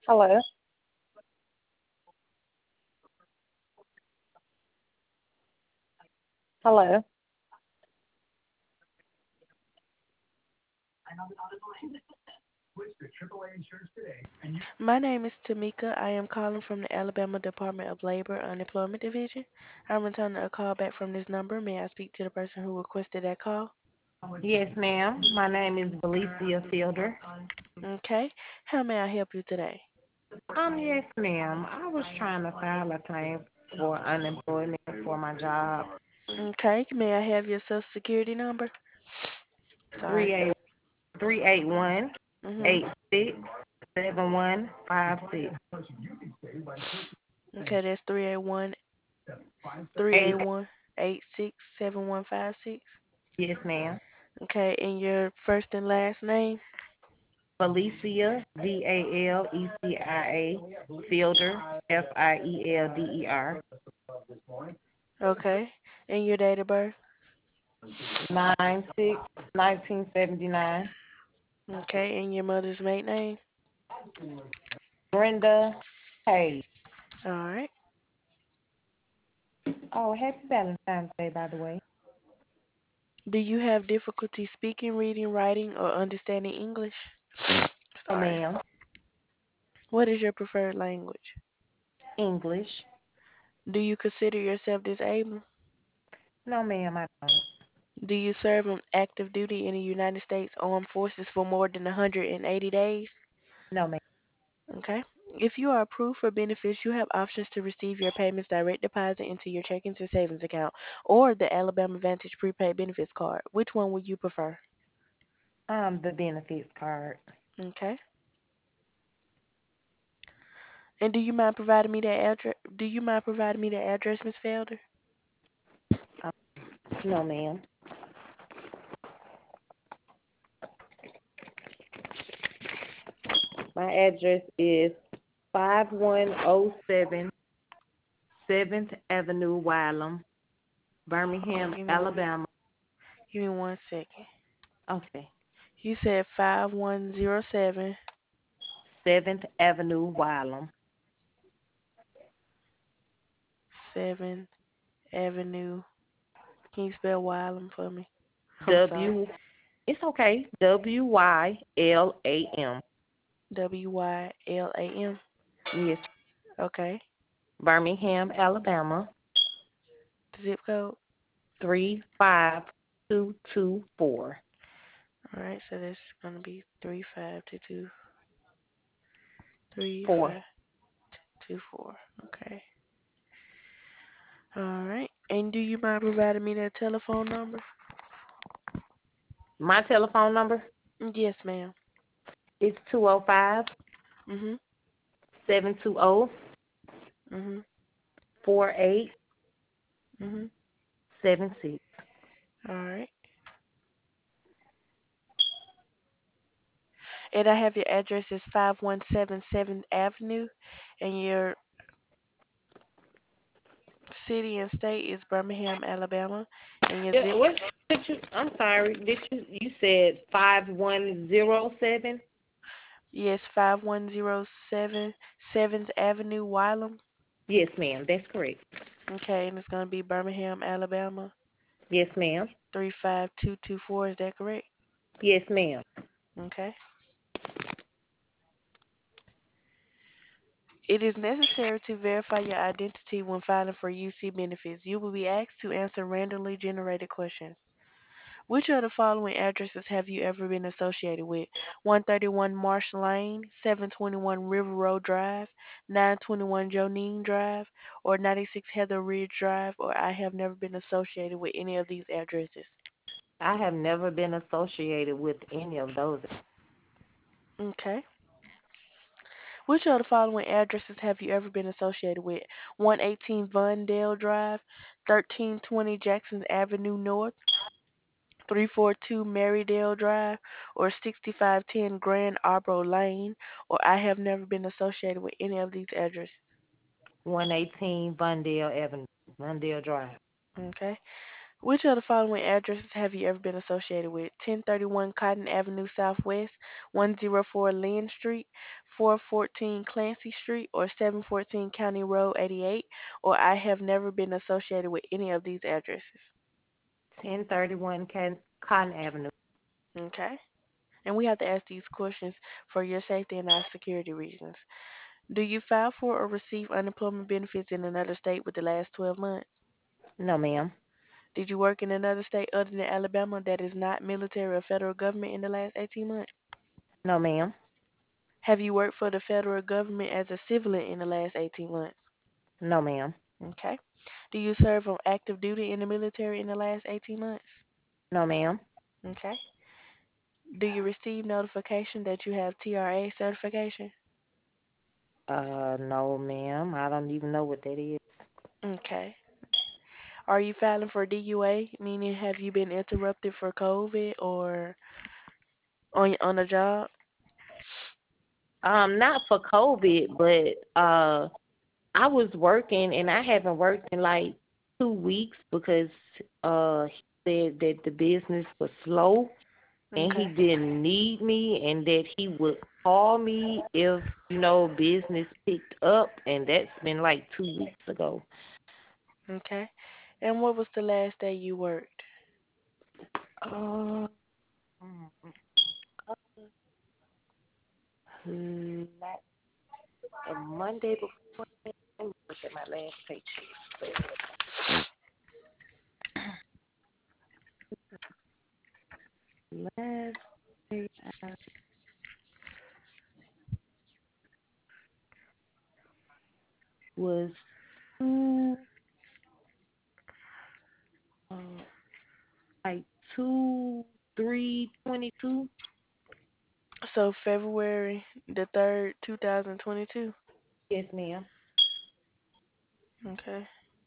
Hello. Hello. My name is Tamika. I am calling from the Alabama Department of Labor Unemployment Division. I'm returning a call back from this number. May I speak to the person who requested that call? Yes, ma'am. My name is Valencia Fielder. Okay. How may I help you today? Yes, ma'am. I was trying to file a claim for unemployment for my job. Okay. May I have your social security number? Three Sorry. eight 381 Mhm. 867156. Okay, that's 381 Eight. 867156. Yes, ma'am. Okay, and your first and last name? Valencia Valecia Fielder Fielder. Okay. And your date of birth? 9/6/1979. Okay, and your mother's maiden name? Brenda Hayes. All right. Oh, happy Valentine's Day, by the way. Do you have difficulty speaking, reading, writing, or understanding English? Oh, Sorry. ma'am. What is your preferred language? English. Do you consider yourself disabled? No, ma'am, I don't. Do you serve on active duty in the United States Armed Forces for more than 180 days? No, ma'am. Okay. If you are approved for benefits, you have options to receive your payments direct deposit into your checking or savings account or the Alabama Vantage prepaid benefits card. Which one would you prefer? The benefits card. Okay. And do you mind providing me that address? Do you mind providing me that address, Miss Felder? Um, no, ma'am. My address is 5107 7th Avenue, Wylam, Birmingham, Give me one. Alabama. Give me 1 second. Okay. You said 5107 7th Avenue, Wylam. 7th Avenue. Can you spell Wylam for me? I'm sorry. W. It's okay. WYLAM. WYLAM. Yes. Okay. Birmingham, Alabama. Zip code. 35224. All right. So that's gonna be 3522 three Four. five two four. Okay. All right. And do you mind providing me that telephone number? My telephone number Yes, ma'am. is 205 Mhm. 720 Mhm. Mhm. 4876. All right. And I have your address is 5177 Avenue, and your city and state is Birmingham, Alabama, and your Yeah, zip. what did you? I'm sorry. Did you said 5107? Yes, 5107 7th Avenue, Wylam. Yes, ma'am. That's correct. Okay, and it's gonna be Birmingham, Alabama, Yes, ma'am. 35224. Is that correct? Yes, ma'am. Okay. It is necessary to verify your identity when filing for UC benefits. You will be asked to answer randomly generated questions. Which of the following addresses have you ever been associated with? 131 Marsh Lane, 721 River Road Drive, 921 Jonine Drive, or 96 Heather Ridge Drive, or I have never been associated with any of these addresses. I have never been associated with any of those. Okay. Which of the following addresses have you ever been associated with? 118 Vundale Drive, 1320 Jackson Avenue North, 342 Marydale Drive, or 6510 Grand Arbor Lane, or I have never been associated with any of these addresses. 118 Vundale Avenue, Vundale Drive. Okay. Which of the following addresses have you ever been associated with? 1031 Cotton Avenue Southwest, 104 Lynn Street, 414 Clancy Street, or 714 County Road 88, or I have never been associated with any of these addresses. 1031 Cotton Avenue. Okay? And we have to ask these questions for your safety and our security reasons. Do you file for or receive unemployment benefits in another state with the last 12 months? No, ma'am. Did you work in another state other than Alabama that is not military or federal government in the last 18 months? No, ma'am. Have you worked for the federal government as a civilian in the last 18 months? No, ma'am. Okay. Do you serve on active duty in the military in the last 18 months? No, ma'am. Okay. Do you receive notification that you have TRA certification? No, ma'am. I don't even know what that is. Okay. Are you filing for DUA? Meaning, have you been interrupted for COVID or on a job? Not for COVID, but I was working and I haven't worked in like 2 weeks because he said that the business was slow and he Okay. didn't need me and that he would call me if, business picked up, and that's been like 2 weeks ago. Okay. And what was the last day you worked? Uh, mm, last Monday before that, let me look at my last paycheck. Last pay was two, uh, like 2/3/22. So February the 3rd, 2022. Yes, ma'am. Okay.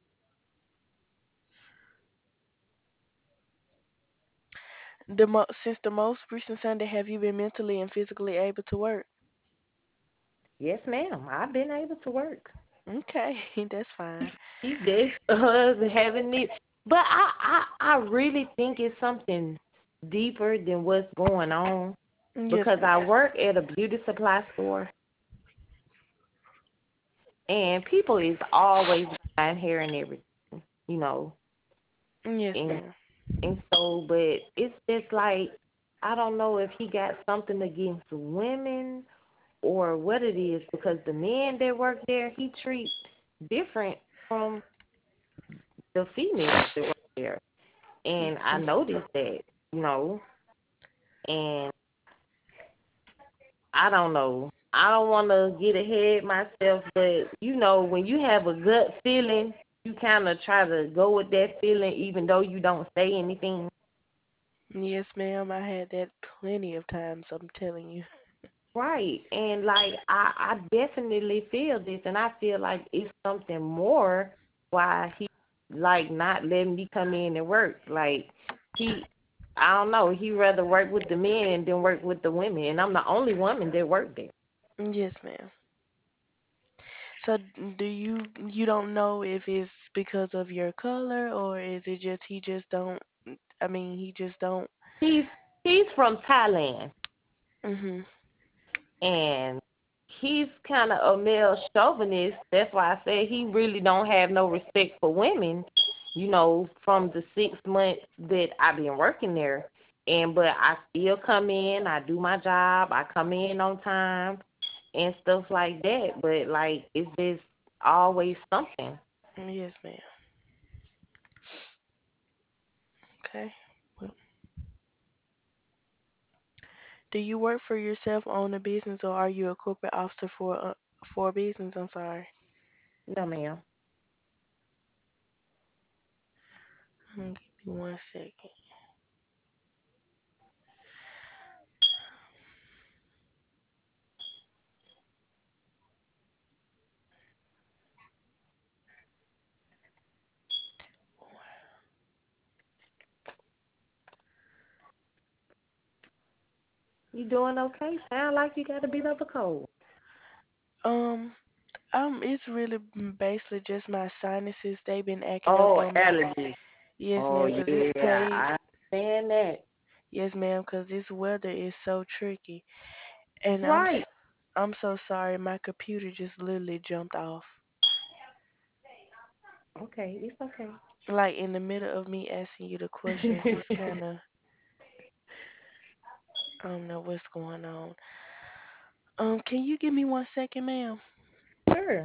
Since the most recent Sunday, have you been mentally and physically able to work? Yes, ma'am. I've been able to work. Okay, that's fine. This having it, but I really think it's something deeper than what's going on Yes, because ma'am. I work at a beauty supply store and people is always buying hair and everything, you know, Yes, and ma'am. so, but it's just like I don't know if he got something against women or what it is because the men that work there he treats different from the females that work there. And I noticed that, you know, and I don't know. I don't want to get ahead myself, but when you have a gut feeling, you kind of try to go with that feeling, even though you don't say anything. Yes, ma'am. I had that plenty of times, I'm telling you. Right. And like I definitely feel this, and I feel like it's something more why he like not letting me come in and work. Like he, I don't know, he rather work with the men than work with the women, and I'm the only woman that work there. Yes, ma'am. So do you don't know if it's because of your color, or is it just he just don't, I mean, he just don't. He's he's from Thailand, Mhm. and he's kind of a male chauvinist. That's why I say he really don't have no respect for women. From the 6 months that I've been working there, but I still come in. I do my job. I come in on time and stuff like that. But like it's just always something. Yes, ma'am. Okay. Well, do you work for yourself, own a business, or are you a corporate officer for a business? I'm sorry. No, ma'am. Give me 1 second. You doing okay? Sound like you got to beat up a cold. Um, it's really basically just my sinuses. They've been acting up Oh, on me. allergies. Yes, Oh ma'am, 'cause it's yeah, paid. I understand that. Yes, ma'am, 'cause this weather is so tricky, and Right. I'm so sorry. My computer just literally jumped off. Okay, it's okay. Like in the middle of me asking you the questions, it's kind of, I don't know what's going on. Can you give me 1 second, ma'am? Sure.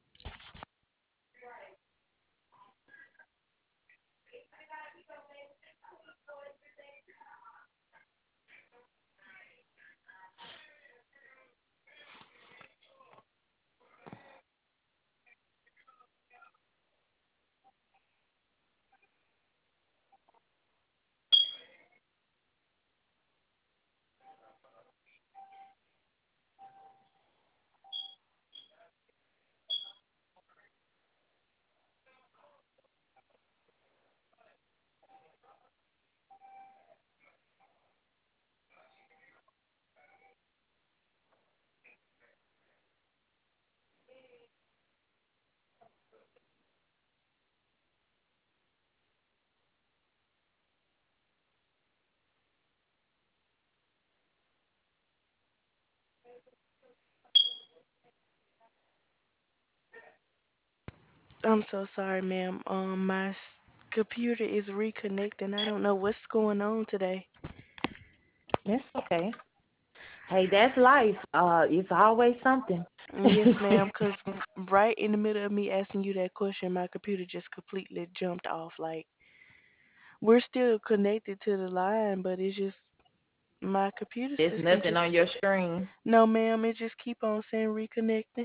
I'm so sorry, ma'am. My computer is reconnecting. I don't know what's going on today. That's okay. Hey, that's life. It's always something. Yes, ma'am, 'cause right in the middle of me asking you that question, my computer just completely jumped off. Like, we're still connected to the line, but it's just my computer There's system nothing just. on your screen. No, ma'am, it just keep on saying reconnecting.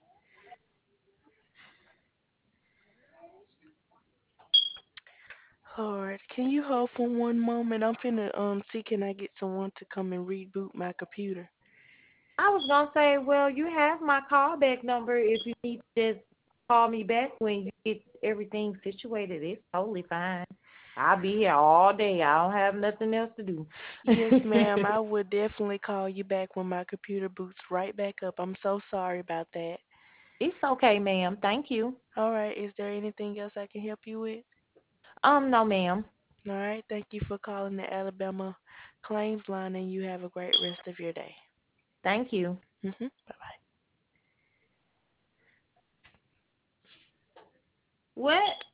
Alright, can you hold for 1 moment? I'm finna see can I get someone to come and reboot my computer. I was gonna say, well, you have my callback number. If you need to just call me back when you get everything situated, it's totally fine. I'll be here all day. I don't have nothing else to do. Yes, ma'am, I would definitely call you back when my computer boots right back up. I'm so sorry about that. It's okay, ma'am. Thank you. Alright, is there anything else I can help you with? No, ma'am. Alright, thank you for calling the Alabama Claims Line and you have a great rest of your day. Thank you. Bye. What?